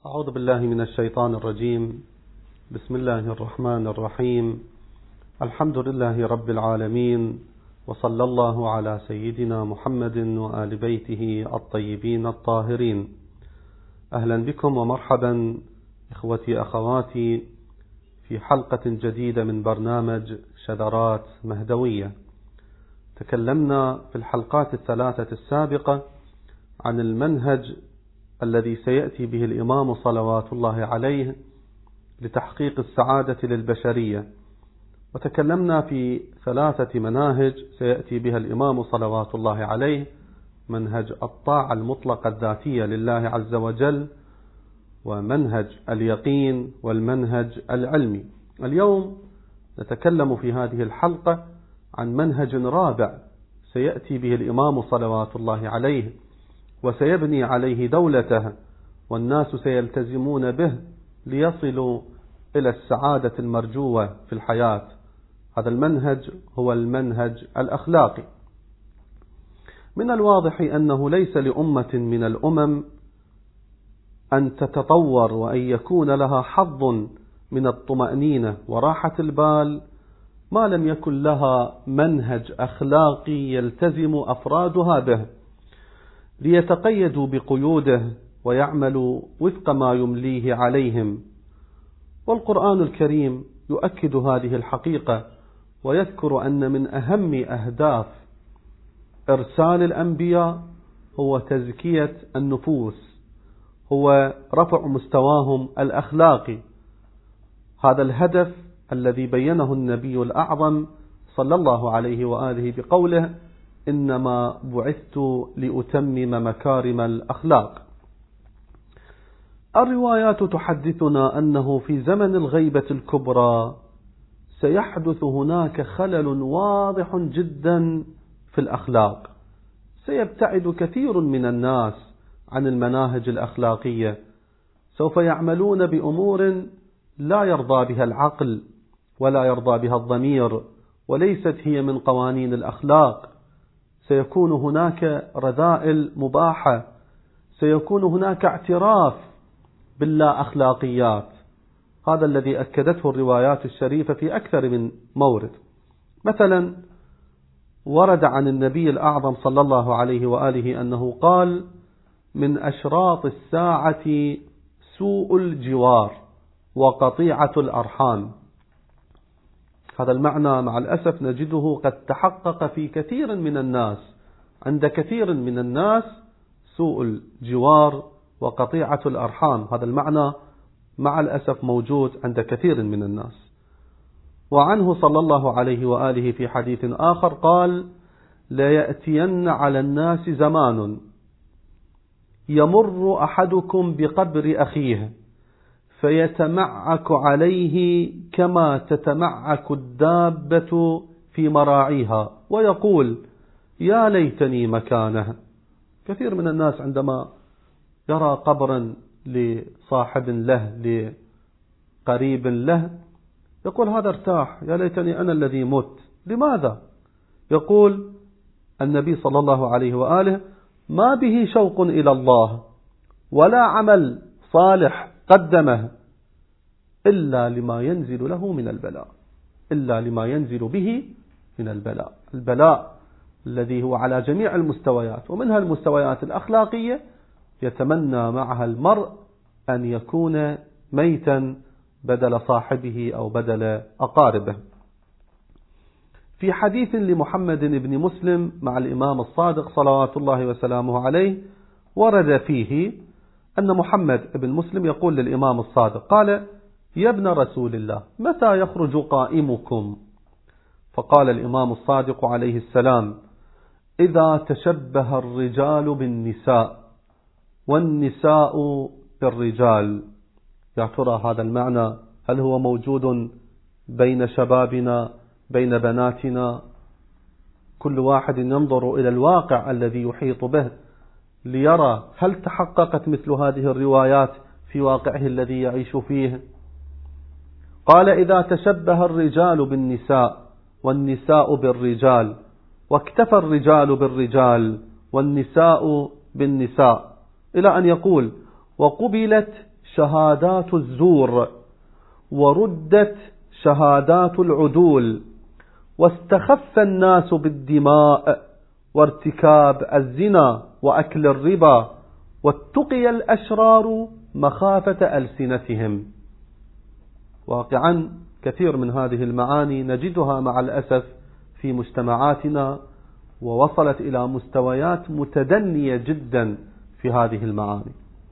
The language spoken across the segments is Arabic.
أعوذ بالله من الشيطان الرجيم. بسم الله الرحمن الرحيم. الحمد لله رب العالمين، وصلى الله على سيدنا محمد وآل بيته الطيبين الطاهرين. أهلا بكم ومرحبا إخوتي أخواتي في حلقة جديدة من برنامج شذرات مهدوية. تكلمنا في الحلقات الثلاثة السابقة عن المنهج الذي سيأتي به الإمام صلوات الله عليه لتحقيق السعادة للبشرية، وتكلمنا في ثلاثة مناهج سيأتي بها الإمام صلوات الله عليه: منهج الطاعة المطلقة الذاتية لله عز وجل، ومنهج اليقين، والمنهج العلمي. اليوم نتكلم في هذه الحلقة عن منهج رابع سيأتي به الإمام صلوات الله عليه وسيبني عليه دولته، والناس سيلتزمون به ليصلوا إلى السعادة المرجوة في الحياة. هذا المنهج هو المنهج الأخلاقي. من الواضح أنه ليس لأمة من الأمم أن تتطور وأن يكون لها حظ من الطمأنينة وراحة البال ما لم يكن لها منهج أخلاقي يلتزم أفرادها به، ليتقيدوا بقيوده ويعملوا وفق ما يمليه عليهم. والقرآن الكريم يؤكد هذه الحقيقة، ويذكر أن من أهم أهداف إرسال الأنبياء هو تزكية النفوس، هو رفع مستواهم الأخلاقي. هذا الهدف الذي بينه النبي الأعظم صلى الله عليه وآله بقوله: إنما بعثت لأتمم مكارم الأخلاق. الروايات تحدثنا أنه في زمن الغيبة الكبرى سيحدث هناك خلل واضح جدا في الأخلاق، سيبتعد كثير من الناس عن المناهج الأخلاقية، سوف يعملون بأمور لا يرضى بها العقل ولا يرضى بها الضمير، وليست هي من قوانين الأخلاق. سيكون هناك رذائل مباحة، سيكون هناك اعتراف باللا أخلاقيات. هذا الذي أكدته الروايات الشريفة في أكثر من مورد. مثلا ورد عن النبي الأعظم صلى الله عليه وآله أنه قال: من أشراط الساعة سوء الجوار وقطيعة الأرحام. هذا المعنى مع الأسف نجده قد تحقق في كثير من الناس. عند كثير من الناس سوء الجوار وقطيعة الأرحام، هذا المعنى مع الأسف موجود عند كثير من الناس. وعنه صلى الله عليه وآله في حديث آخر قال: لا يأتين على الناس زمان يمر أحدكم بقبر أخيه فيتمعك عليه كما تتمعك الدابة في مراعيها، ويقول: يا ليتني مكانه. كثير من الناس عندما يرى قبرا لصاحب له، لقريب له، يقول: هذا ارتاح، يا ليتني أنا الذي مت. لماذا؟ يقول النبي صلى الله عليه وآله: ما به شوق إلى الله ولا عمل صالح قدمه إلا لما ينزل له من البلاء، إلا لما ينزل به من البلاء. البلاء الذي هو على جميع المستويات، ومنها المستويات الأخلاقية، يتمنى معها المرء أن يكون ميتا بدل صاحبه أو بدل أقاربه. في حديث لمحمد بن مسلم مع الإمام الصادق صلوات الله وسلامه عليه ورد فيه أن محمد بن مسلم يقول للإمام الصادق، قال: يا ابن رسول الله، متى يخرج قائمكم؟ فقال الإمام الصادق عليه السلام: إذا تشبه الرجال بالنساء والنساء بالرجال. يا ترى هذا المعنى هل هو موجود بين شبابنا، بين بناتنا؟ كل واحد ينظر إلى الواقع الذي يحيط به ليرى هل تحققت مثل هذه الروايات في واقعه الذي يعيش فيه. قال: إذا تشبه الرجال بالنساء والنساء بالرجال، واكتفى الرجال بالرجال والنساء بالنساء، إلى أن يقول: وقبلت شهادات الزور، وردت شهادات العدول، واستخف الناس بالدماء وارتكاب الزنا وأكل الربا، واتقي الأشرار مخافة ألسنتهم. واقعا كثير من هذه المعاني نجدها مع الأسف في مجتمعاتنا، ووصلت إلى مستويات متدنية جدا في هذه المعاني.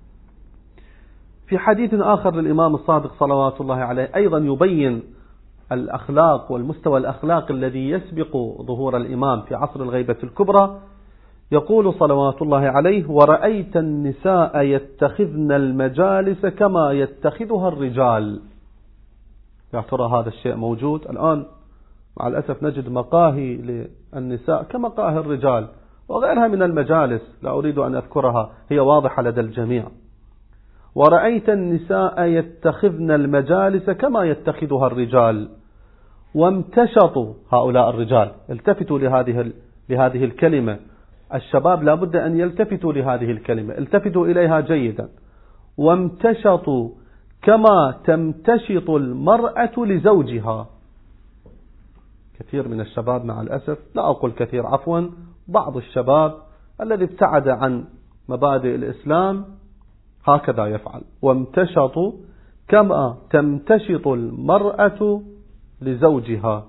في حديث آخر للإمام الصادق صلوات الله عليه أيضا يبين الأخلاق والمستوى الأخلاقي الذي يسبق ظهور الإمام في عصر الغيبة الكبرى، يقول صلوات الله عليه: ورأيت النساء يتخذن المجالس كما يتخذها الرجال. يا ترى هذا الشيء موجود الآن؟ مع الأسف نجد مقاهي للنساء كمقاهي الرجال وغيرها من المجالس، لا أريد أن أذكرها، هي واضحة لدى الجميع. ورأيت النساء يتخذن المجالس كما يتخذها الرجال، وامتشطوا هؤلاء الرجال. التفتوا لهذه الكلمة، الشباب لا بد أن يلتفتوا لهذه الكلمة، التفتوا إليها جيدا. وامتشطوا كما تمتشط المرأة لزوجها. كثير من الشباب مع الأسف، لا أقول كثير، عفوا، بعض الشباب الذي ابتعد عن مبادئ الإسلام هكذا يفعل. وامتشطوا كما تمتشط المرأة لزوجها.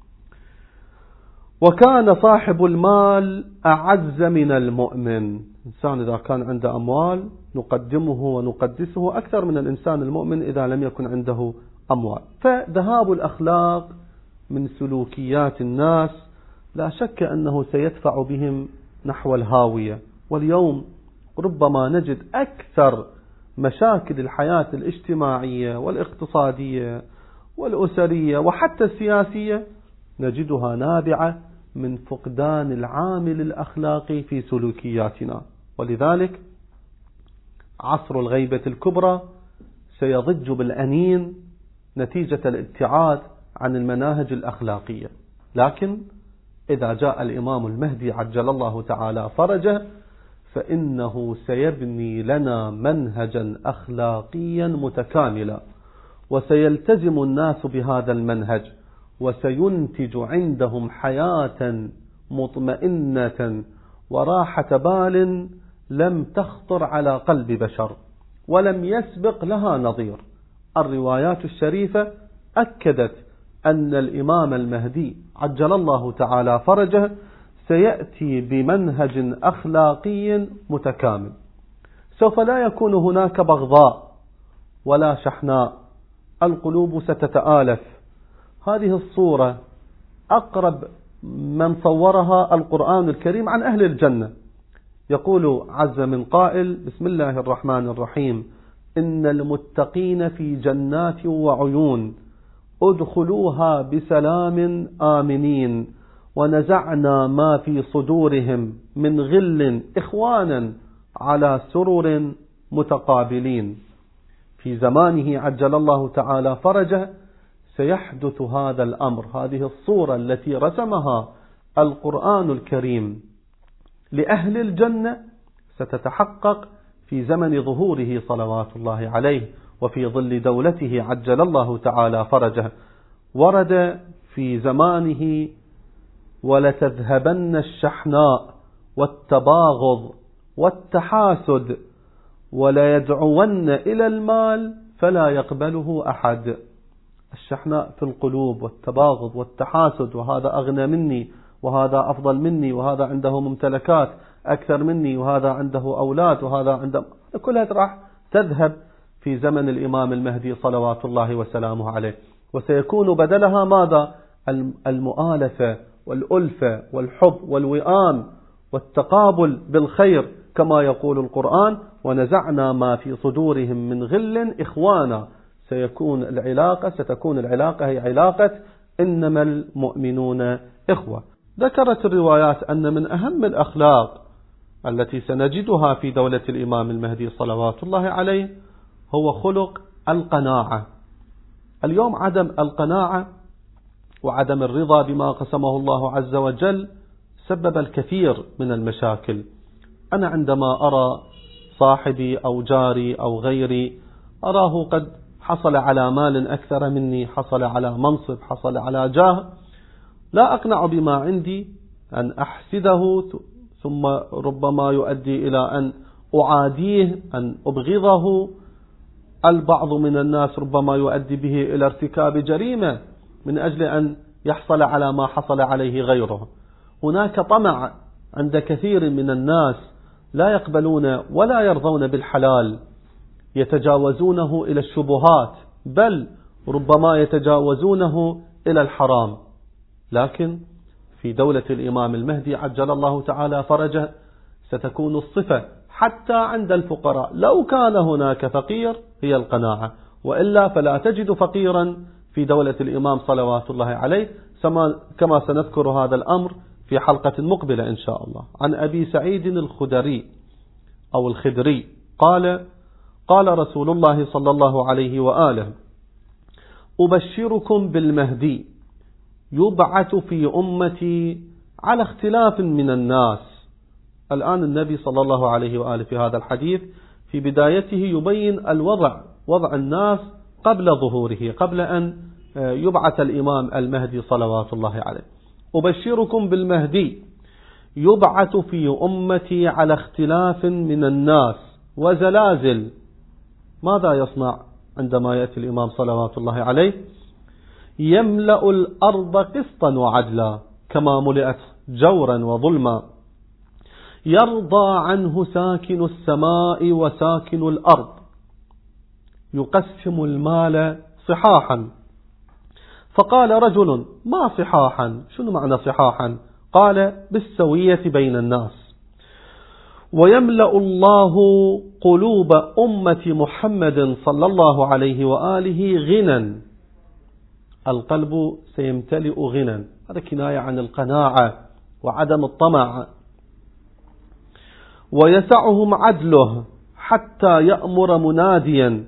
وكان صاحب المال أعز من المؤمن. الإنسان إذا كان عنده أموال نقدمه ونقدسه أكثر من الإنسان المؤمن إذا لم يكن عنده أموال. فذهاب الأخلاق من سلوكيات الناس لا شك أنه سيدفع بهم نحو الهاوية. واليوم ربما نجد أكثر مشاكل الحياة الاجتماعية والاقتصادية والأسرية وحتى السياسية نجدها نابعة من فقدان العامل الأخلاقي في سلوكياتنا. ولذلك عصر الغيبة الكبرى سيضج بالأنين نتيجة الابتعاد عن المناهج الأخلاقية. لكن إذا جاء الإمام المهدي عجل الله تعالى فرجه فإنه سيبني لنا منهجا أخلاقيا متكاملا، وسيلتزم الناس بهذا المنهج، وسينتج عندهم حياة مطمئنة وراحة بال لم تخطر على قلب بشر ولم يسبق لها نظير. الروايات الشريفة أكدت أن الإمام المهدي عجل الله تعالى فرجه سيأتي بمنهج أخلاقي متكامل. سوف لا يكون هناك بغضاء ولا شحناء، القلوب ستتآلف. هذه الصورة أقرب من صورها القرآن الكريم عن أهل الجنة. يقول عز من قائل: بسم الله الرحمن الرحيم، إن المتقين في جنات وعيون ادخلوها بسلام آمنين ونزعنا ما في صدورهم من غل إخوانا على سرر متقابلين. في زمانه عجل الله تعالى فرجه سيحدث هذا الأمر. هذه الصورة التي رسمها القرآن الكريم لأهل الجنة ستتحقق في زمن ظهوره صلوات الله عليه وفي ظل دولته عجل الله تعالى فرجه. ورد في زمانه: ولتذهبن الشحناء والتباغض والتحاسد وليدعون إلى المال فلا يقبله أحد. الشحناء في القلوب والتباغض والتحاسد، وهذا أغنى مني وهذا أفضل مني وهذا عنده ممتلكات أكثر مني وهذا عنده أولاد وهذا عنده، كلها راح تذهب في زمن الإمام المهدي صلوات الله وسلامه عليه. وسيكون بدلها ماذا؟ المؤالفة والألفة والحب والوئام والتقابل بالخير، كما يقول القرآن: ونزعنا ما في صدورهم من غل إخوانا. ستكون العلاقة هي علاقة إنما المؤمنون إخوة. ذكرت الروايات أن من أهم الأخلاق التي سنجدها في دولة الإمام المهدي صلوات الله عليه هو خلق القناعة. اليوم عدم القناعة وعدم الرضا بما قسمه الله عز وجل سبب الكثير من المشاكل. أنا عندما أرى صاحبي أو جاري أو غيري أراه قد حصل على مال أكثر مني، حصل على منصب، حصل على جاه، لا أقنع بما عندي أن أحسده، ثم ربما يؤدي إلى أن أعاديه، أن أبغضه. البعض من الناس ربما يؤدي به إلى ارتكاب جريمة من أجل أن يحصل على ما حصل عليه غيره. هناك طمع عند كثير من الناس لا يقبلون ولا يرضون بالحلال، يتجاوزونه إلى الشبهات، بل ربما يتجاوزونه إلى الحرام. لكن في دولة الإمام المهدي عجل الله تعالى فرجه ستكون الصفة حتى عند الفقراء. لو كان هناك فقير هي القناعة، وإلا فلا تجد فقيرا في دولة الإمام صلوات الله عليه، كما سنذكر هذا الأمر في حلقة مقبلة إن شاء الله. عن أبي سعيد الخدري أو الخدري قال: قال رسول الله صلى الله عليه وآله: أبشركم بالمهدي يبعث في أمتي على اختلاف من الناس. الآن النبي صلى الله عليه وآله في هذا الحديث في بدايته يبين وضع الناس قبل ظهوره، قبل أن يبعث الإمام المهدي صلوات الله عليه. أبشركم بالمهدي يبعث في أمتي على اختلاف من الناس وزلازل. ماذا يصنع عندما يأتي الإمام صلوات الله عليه؟ يملأ الأرض قسطا وعدلا كما ملئت جورا وظلما، يرضى عنه ساكن السماء وساكن الأرض، يقسم المال صحاحا. فقال رجل: ما صحاحا؟ شنو معنى صحاحا؟ قال: بالسوية بين الناس. ويملأ الله قلوب أمة محمد صلى الله عليه وآله غنى. القلب سيمتلئ غنى، هذا كناية عن القناعة وعدم الطمع. ويسعهم عدله حتى يأمر مناديا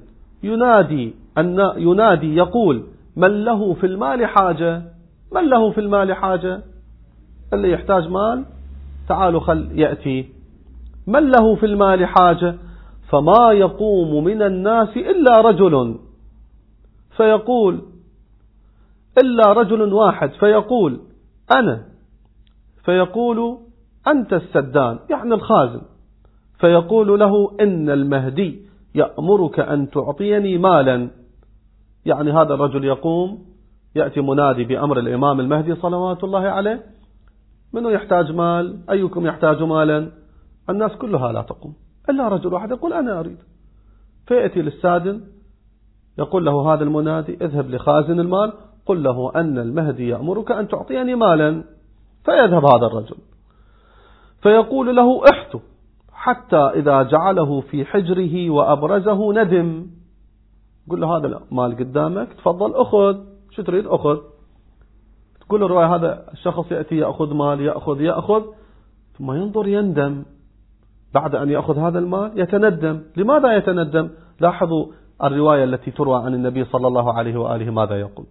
ينادي يقول: من له في المال حاجة؟ من له في المال حاجة؟ اللي يحتاج مال تعالوا خل يأتي. من له في المال حاجة؟ فما يقوم من الناس إلا رجل، فيقول إلا رجل واحد، فيقول: أنا. فيقول: أنت السدان، يعني الخازن. فيقول له: إن المهدي يأمرك أن تعطيني مالا. يعني هذا الرجل يقوم، يأتي منادي بأمر الإمام المهدي صلوات الله عليه: منو يحتاج مال؟ أيكم يحتاج مالا؟ الناس كلها لا تقوم إلا رجل واحد يقول: أنا أريد. فيأتي للسادن يقول له هذا المنادي: اذهب لخازن المال قل له أن المهدي يأمرك أن تعطيني مالا. فيذهب هذا الرجل فيقول له: احتو، حتى إذا جعله في حجره وأبرزه ندم. قل له هذا المال قدامك، تفضل أخذ، شو تريد أخذ. تقول الرواية هذا الشخص يأتي يأخذ مال، يأخذ ثم ينظر يندم. بعد أن يأخذ هذا المال يتندم. لماذا يتندم؟ لاحظوا الرواية التي تروى عن النبي صلى الله عليه وآله ماذا يقول: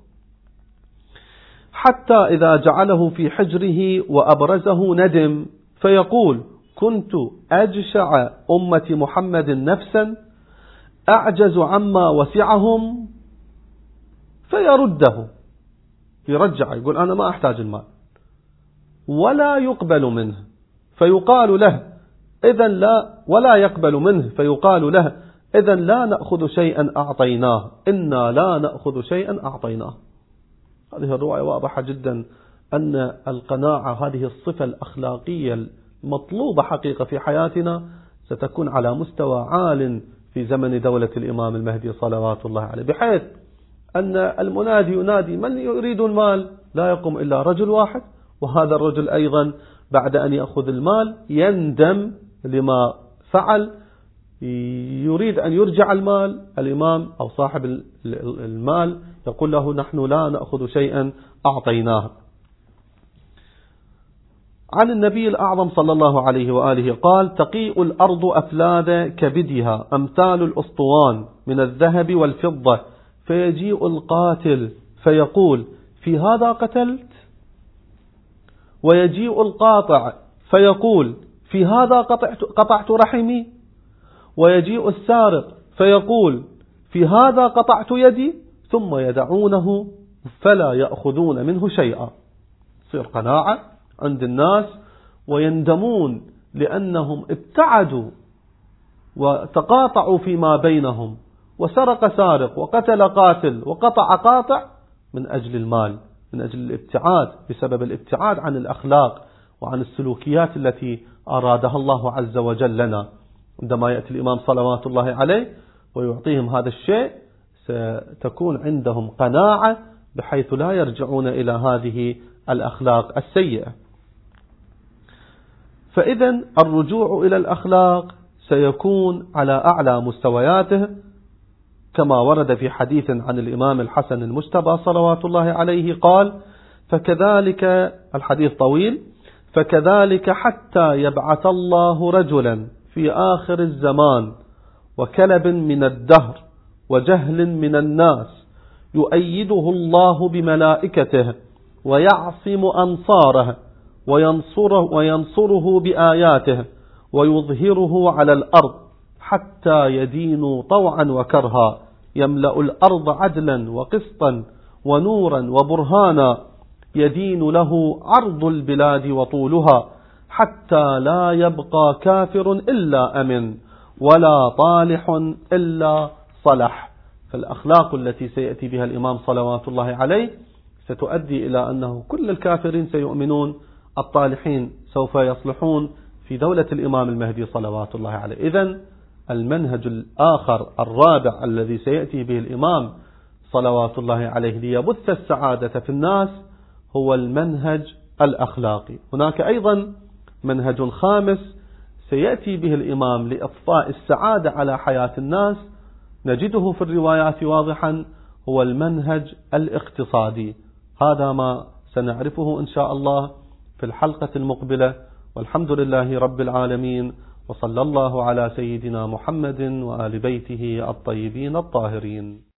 حتى إذا جعله في حجره وأبرزه ندم. فيقول: كنت أجشع أمة محمد نفسا أعجز عما وسعهم. فيرده، يرجع، يقول أنا ما أحتاج المال، ولا يقبل منه. فيقال له إذن لا، ولا يقبل منه. فيقال له إذن لا نأخذ شيئا أعطيناه، إنا لا نأخذ شيئا أعطيناه. هذه الرواية واضحة جدا أن القناعة هذه الصفة الأخلاقية المطلوبة حقيقة في حياتنا ستكون على مستوى عال في زمن دولة الإمام المهدي صلوات الله عليه، بحيث أن المنادي ينادي: من يريد المال؟ لا يقوم إلا رجل واحد، وهذا الرجل أيضا بعد أن يأخذ المال يندم لما فعل، يريد أن يرجع المال. الإمام أو صاحب المال يقول له: نحن لا نأخذ شيئا أعطيناه. عن النبي الأعظم صلى الله عليه وآله قال: تقيء الأرض أفلاد كبدها أمثال الأسطوان من الذهب والفضة، فيجيء القاتل فيقول: في هذا قتلت؟ ويجيء القاطع فيقول: في هذا قطعت رحمي؟ ويجيء السارق فيقول: في هذا قطعت يدي، ثم يدعونه فلا يأخذون منه شيئا. تصير قناعة عند الناس ويندمون لأنهم ابتعدوا وتقاطعوا فيما بينهم، وسرق سارق وقتل قاتل وقطع قاطع من أجل المال، من أجل الابتعاد، بسبب الابتعاد عن الأخلاق وعن السلوكيات التي أرادها الله عز وجل لنا. عندما يأتي الإمام صلوات الله عليه ويعطيهم هذا الشيء، ستكون عندهم قناعة بحيث لا يرجعون إلى هذه الأخلاق السيئة. فإذا الرجوع إلى الأخلاق سيكون على أعلى مستوياته، كما ورد في حديث عن الإمام الحسن المجتبى صلوات الله عليه قال: فكذلك، الحديث طويل، فكذلك حتى يبعث الله رجلا في آخر الزمان وكلب من الدهر وجهل من الناس يؤيده الله بملائكته ويعصم أنصاره وينصره بآياته ويظهره على الأرض حتى يدينوا طوعا وكرها، يملأ الأرض عدلا وقسطا ونورا وبرهانا، يدين له عرض البلاد وطولها، حتى لا يبقى كافر إلا أمن ولا طالح إلا صلح. فالأخلاق التي سيأتي بها الإمام صلوات الله عليه ستؤدي إلى أنه كل الكافرين سيؤمنون، الطالحين سوف يصلحون في دولة الإمام المهدي صلوات الله عليه. إذن المنهج الآخر الرابع الذي سيأتي به الإمام صلوات الله عليه ليبث السعادة في الناس هو المنهج الأخلاقي. هناك أيضا منهج خامس سيأتي به الإمام لإضفاء السعادة على حياة الناس، نجده في الروايات واضحا، هو المنهج الاقتصادي. هذا ما سنعرفه إن شاء الله في الحلقة المقبلة، والحمد لله رب العالمين، وصلى الله على سيدنا محمد وآل بيته الطيبين الطاهرين.